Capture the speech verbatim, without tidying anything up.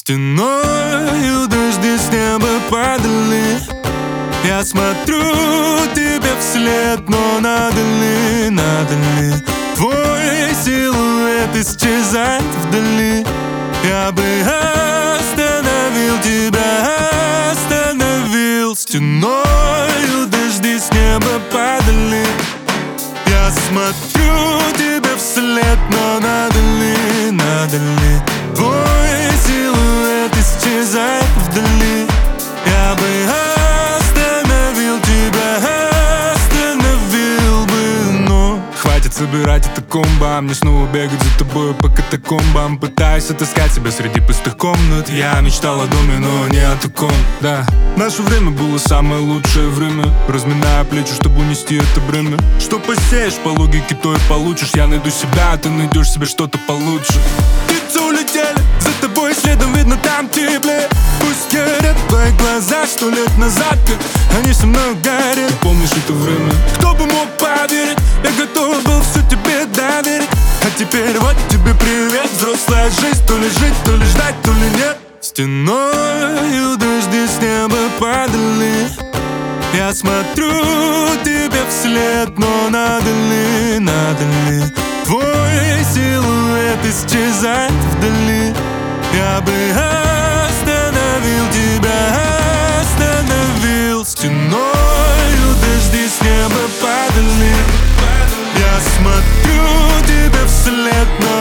Стеною дожди с неба падали. Я смотрю тебе вслед, но надо ли, надо ли твой силуэт исчезает вдали? Я бы остановил тебя, остановил. Стеною дожди с неба падали. Я смотрю тебе вслед, но надо ли, надо ли твой силуэт исчезает вдали? Я бы остановил тебя, остановил бы, но хватит собирать это комбо. Мне снова бегать за тобой по катакомбам. Пытаюсь отыскать себя среди пустых комнат. Я мечтал о доме, но не о таком. Да, наше время было самое лучшее время. Разминая плечи, чтобы унести это бремя. Что посеешь, по логике то и получишь. Я найду себя, а ты найдешь себе что-то получше. Птицы улетели, за тобой следом видно там теплее. Пусть горят твои глаза сто лет назад, как они со мной горели. Ты помнишь это время? Кто бы мог поверить? Я готов был все тебе доверить. А теперь вот тебе привет. Взрослая жизнь, то ли жить, то ли ждать, то ли нет. Стеною дожди с неба падали. Я смотрю тебе вслед, но надо ли, надо ли твой силуэт исчезает вдали? Я бы остановил тебя, остановил. Стеною дожди с неба падали. Я смотрю тебе вслед, но